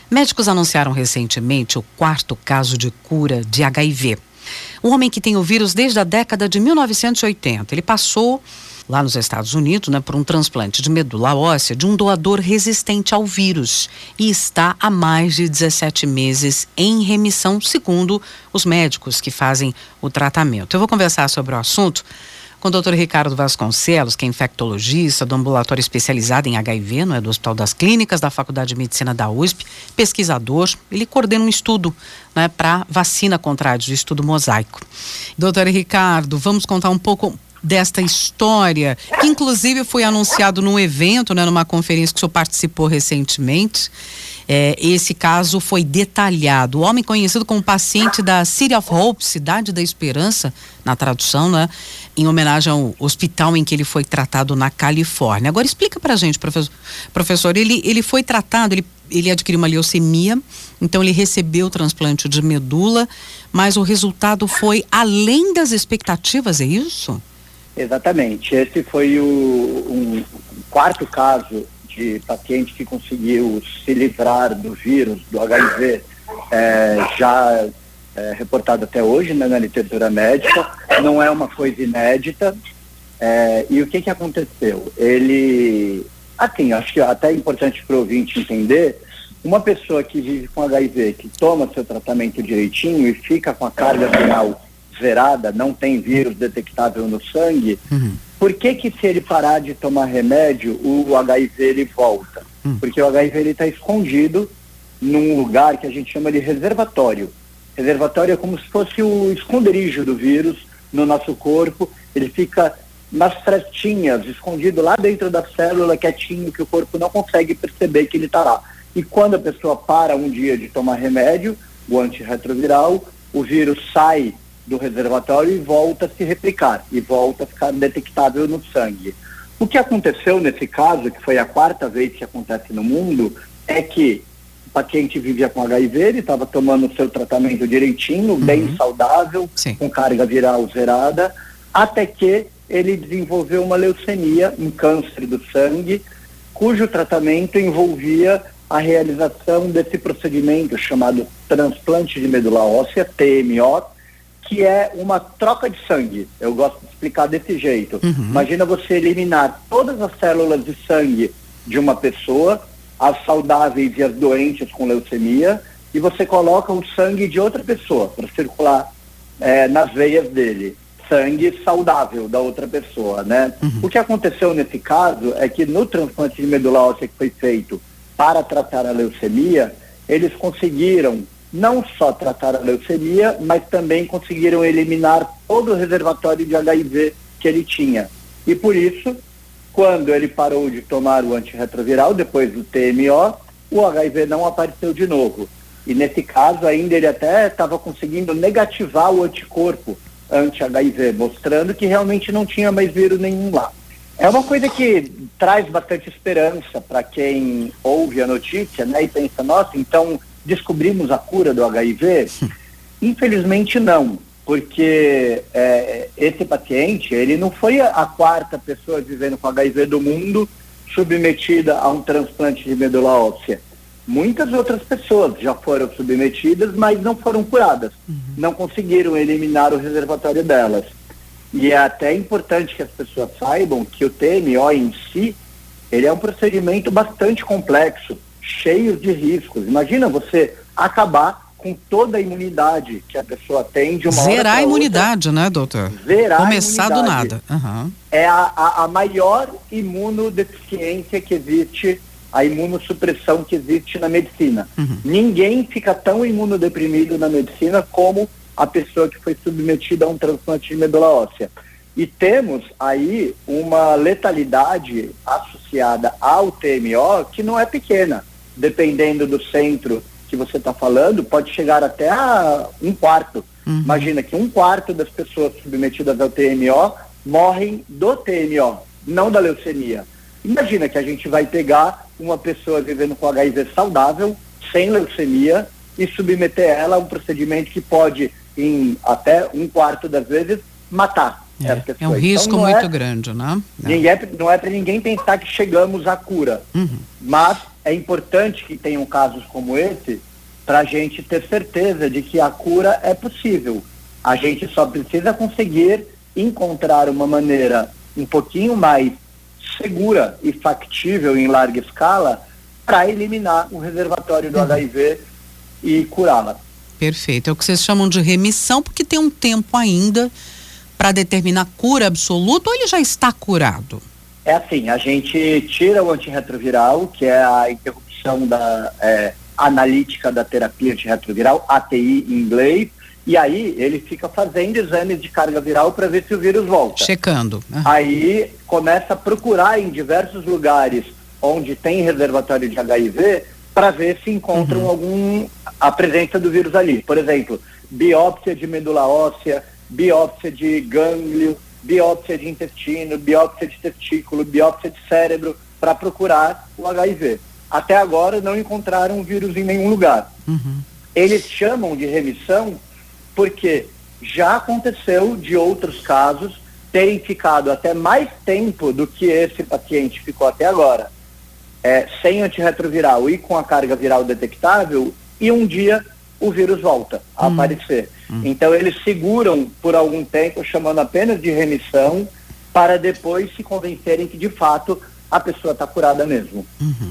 Médicos anunciaram recentemente o 4º caso de cura de HIV. Um homem que tem o vírus desde a década de 1980. Ele passou lá nos Estados Unidos, por um transplante de medula óssea de um doador resistente ao vírus e está há mais de 17 meses em remissão, segundo os médicos que fazem o tratamento. Eu vou conversar sobre o assunto com o Dr. Ricardo Vasconcelos, que é infectologista do ambulatório especializado em HIV, do Hospital das Clínicas da Faculdade de Medicina da USP, pesquisador. Ele coordena um estudo para vacina contra a AIDS, o estudo Mosaico. Dr. Ricardo, vamos contar um pouco desta história, que inclusive foi anunciado num evento, numa conferência que o senhor participou recentemente. Esse caso foi detalhado. O homem conhecido como paciente da City of Hope, Cidade da Esperança, na tradução, em homenagem ao hospital em que ele foi tratado na Califórnia. Agora explica pra gente, professor, ele foi tratado, ele adquiriu uma leucemia, então ele recebeu o transplante de medula, mas o resultado foi além das expectativas, é isso? Exatamente. Esse foi um 4º caso de paciente que conseguiu se livrar do vírus, do HIV, reportado até hoje, na literatura médica. Não é uma coisa inédita. E o que aconteceu? Acho que até é importante para o ouvinte entender, uma pessoa que vive com HIV, que toma seu tratamento direitinho e fica com a carga viral zerada, não tem vírus detectável no sangue, por que se ele parar de tomar remédio, o HIV ele volta? Porque o HIV ele está escondido num lugar que a gente chama de reservatório. Reservatório é como se fosse o esconderijo do vírus no nosso corpo. Ele fica nas frestinhas, escondido lá dentro da célula, quietinho, que o corpo não consegue perceber que ele está lá. E quando a pessoa para um dia de tomar remédio, o antirretroviral, o vírus sai do reservatório e volta a se replicar, e volta a ficar detectável no sangue. O que aconteceu nesse caso, que foi a 4ª vez que acontece no mundo, é que o paciente vivia com HIV, ele estava tomando o seu tratamento direitinho, bem saudável, Sim, com carga viral zerada, até que ele desenvolveu uma leucemia, um câncer do sangue, cujo tratamento envolvia a realização desse procedimento chamado transplante de medula óssea, TMO, que é uma troca de sangue. Eu gosto de explicar desse jeito. Imagina você eliminar todas as células de sangue de uma pessoa, as saudáveis e as doentes com leucemia, e você coloca o sangue de outra pessoa para circular nas veias dele. Sangue saudável da outra pessoa, O que aconteceu nesse caso é que no transplante de medula óssea que foi feito para tratar a leucemia, eles conseguiram não só tratar a leucemia, mas também conseguiram eliminar todo o reservatório de HIV que ele tinha. E por isso, quando ele parou de tomar o antirretroviral, depois do TMO, o HIV não apareceu de novo. E nesse caso ainda ele até estava conseguindo negativar o anticorpo anti-HIV, mostrando que realmente não tinha mais vírus nenhum lá. É uma coisa que traz bastante esperança para quem ouve a notícia, e pensa, nossa, então descobrimos a cura do HIV? Infelizmente não, porque esse paciente, ele não foi a 4ª pessoa vivendo com HIV do mundo submetida a um transplante de medula óssea. Muitas outras pessoas já foram submetidas, mas não foram curadas. Não conseguiram eliminar o reservatório delas. E é até importante que as pessoas saibam que o TMO em si, ele é um procedimento bastante complexo, cheio de riscos. Imagina você acabar com toda a imunidade que a pessoa tem de uma hora zerar a pra imunidade, outra. Doutor? Zerar Começar a imunidade. do nada. É a maior imunodeficiência que existe, a imunossupressão que existe na medicina. Ninguém fica tão imunodeprimido na medicina como a pessoa que foi submetida a um transplante de medula óssea. E temos aí uma letalidade associada ao TMO que não é pequena. Dependendo do centro que você está falando, pode chegar até a 1/4. Imagina que 1/4 das pessoas submetidas ao TMO morrem do TMO, não da leucemia. Imagina que a gente vai pegar uma pessoa vivendo com HIV saudável, sem leucemia, e submeter ela a um procedimento que pode, em até 1/4 das vezes, matar essa pessoa. É um risco muito grande, né? Não é para ninguém pensar que chegamos à cura, mas é importante que tenham casos como esse para a gente ter certeza de que a cura é possível. A gente só precisa conseguir encontrar uma maneira um pouquinho mais segura e factível em larga escala para eliminar o reservatório do HIV e curá-la. Perfeito. É o que vocês chamam de remissão, porque tem um tempo ainda para determinar cura absoluta, ou ele já está curado? É assim, a gente tira o antirretroviral, que é a interrupção da analítica da terapia antirretroviral, ATI em inglês, e aí ele fica fazendo exames de carga viral para ver se o vírus volta. Checando. Aí começa a procurar em diversos lugares onde tem reservatório de HIV para ver se encontram a presença do vírus ali. Por exemplo, biópsia de medula óssea, biópsia de gânglio, biópsia de intestino, biópsia de testículo, biópsia de cérebro, para procurar o HIV. Até agora não encontraram o vírus em nenhum lugar. Eles chamam de remissão porque já aconteceu de outros casos terem ficado até mais tempo do que esse paciente ficou até agora, sem antirretroviral e com a carga viral detectável, e um dia o vírus volta a aparecer. Então eles seguram por algum tempo, chamando apenas de remissão, para depois se convencerem que de fato a pessoa está curada mesmo.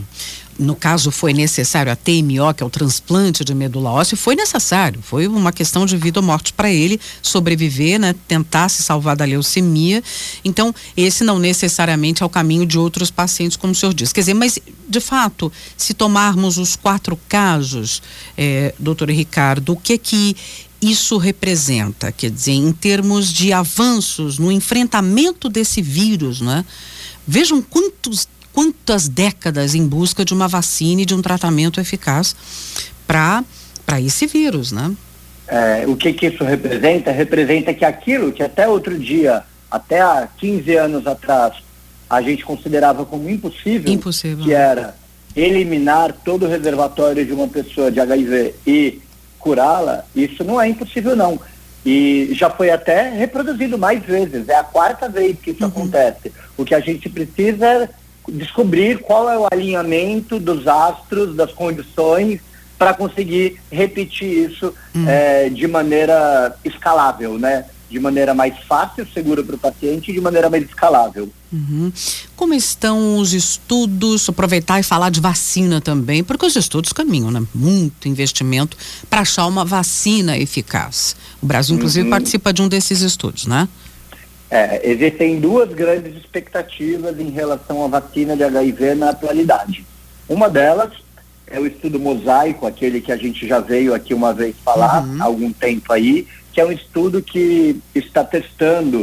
No caso, foi necessário a TMO, que é o transplante de medula óssea, foi necessário, foi uma questão de vida ou morte para ele sobreviver, né, tentar se salvar da leucemia. Então, esse não necessariamente é o caminho de outros pacientes, como o senhor diz. Quer dizer, mas, de fato, se tomarmos os 4 casos, doutor Ricardo, o que isso representa? Quer dizer, em termos de avanços no enfrentamento desse vírus, né? Vejam quantas décadas em busca de uma vacina e de um tratamento eficaz para esse vírus, né? O que isso representa? Representa que aquilo que até outro dia, até há 15 anos atrás, a gente considerava como impossível, que era eliminar todo o reservatório de uma pessoa de HIV e curá-la, isso não é impossível não. E já foi até reproduzido mais vezes, é a 4ª vez que isso acontece. O que a gente precisa é descobrir qual é o alinhamento dos astros, das condições, para conseguir repetir isso de maneira escalável, né? De maneira mais fácil, segura para o paciente e de maneira mais escalável. Como estão os estudos? Aproveitar e falar de vacina também, porque os estudos caminham, né? Muito investimento para achar uma vacina eficaz. O Brasil, inclusive, participa de um desses estudos, né? Existem 2 grandes expectativas em relação à vacina de HIV na atualidade. Uma delas é o estudo Mosaico, aquele que a gente já veio aqui uma vez falar há algum tempo aí, que é um estudo que está testando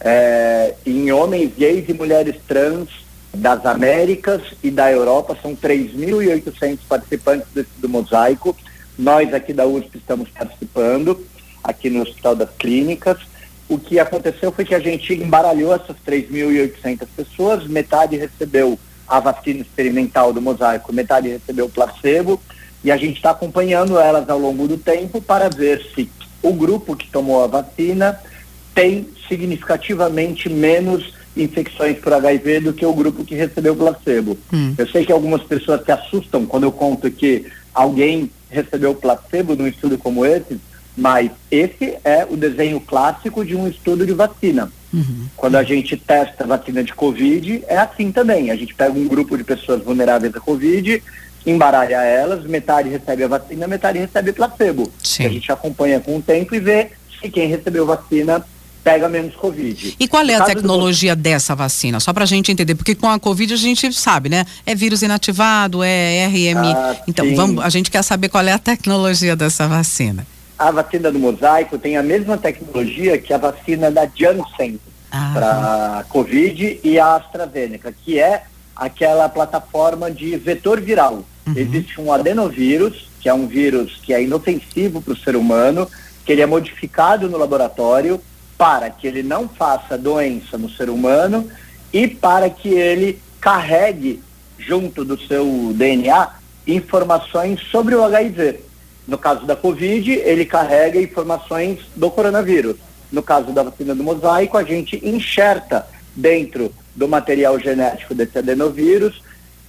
em homens gays e mulheres trans das Américas e da Europa. São 3.800 participantes do estudo Mosaico. Nós aqui da USP estamos participando, aqui no Hospital das Clínicas. O que aconteceu foi que a gente embaralhou essas 3.800 pessoas, metade recebeu a vacina experimental do Mosaico, metade recebeu o placebo, e a gente está acompanhando elas ao longo do tempo para ver se o grupo que tomou a vacina tem significativamente menos infecções por HIV do que o grupo que recebeu o placebo. Eu sei que algumas pessoas se assustam quando eu conto que alguém recebeu o placebo num estudo como esse, mas esse é o desenho clássico de um estudo de vacina. Quando a gente testa a vacina de Covid, é assim também. A gente pega um grupo de pessoas vulneráveis à Covid, embaralha elas, metade recebe a vacina, metade recebe placebo. A gente acompanha com o tempo e vê se quem recebeu vacina pega menos Covid. E qual é a tecnologia dessa vacina? Só pra gente entender, porque com a Covid a gente sabe, né? É vírus inativado, é RM. Então, a gente quer saber qual é a tecnologia dessa vacina. A vacina do Mosaico tem a mesma tecnologia que a vacina da Janssen para Covid e a AstraZeneca, que é aquela plataforma de vetor viral. Existe um adenovírus, que é um vírus que é inofensivo para o ser humano, que ele é modificado no laboratório para que ele não faça doença no ser humano e para que ele carregue junto do seu DNA informações sobre o HIV. No caso da Covid, ele carrega informações do coronavírus. No caso da vacina do Mosaico, a gente enxerta dentro do material genético desse adenovírus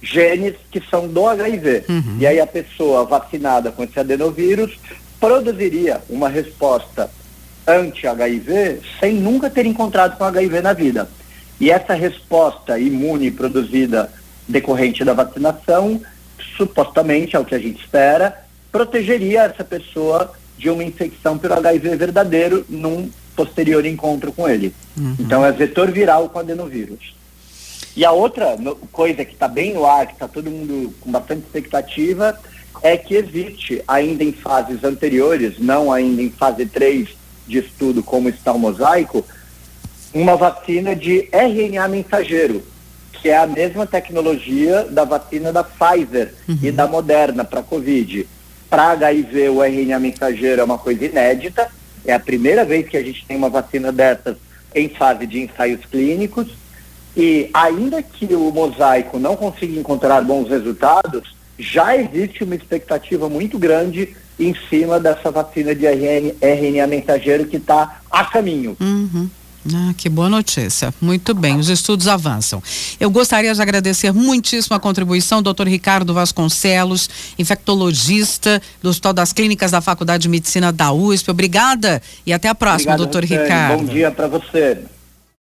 genes que são do HIV. E aí a pessoa vacinada com esse adenovírus produziria uma resposta anti-HIV sem nunca ter encontrado com HIV na vida. E essa resposta imune produzida decorrente da vacinação, supostamente, é o que a gente espera, protegeria essa pessoa de uma infecção pelo HIV verdadeiro num posterior encontro com ele. Então é vetor viral com adenovírus. E a outra coisa que está bem no ar, que está todo mundo com bastante expectativa, é que existe ainda em fases anteriores, não ainda em fase 3 de estudo como está o Mosaico, uma vacina de RNA mensageiro, que é a mesma tecnologia da vacina da Pfizer e da Moderna para Covid. Para HIV, o RNA mensageiro é uma coisa inédita, é a primeira vez que a gente tem uma vacina dessas em fase de ensaios clínicos, e ainda que o Mosaico não consiga encontrar bons resultados, já existe uma expectativa muito grande em cima dessa vacina de RNA mensageiro que está a caminho. Ah, que boa notícia. Muito bem, os estudos avançam. Eu gostaria de agradecer muitíssimo a contribuição do Dr. Ricardo Vasconcelos, infectologista do Hospital das Clínicas da Faculdade de Medicina da USP. Obrigada e até a próxima, Dr. Ricardo. Bom dia para você.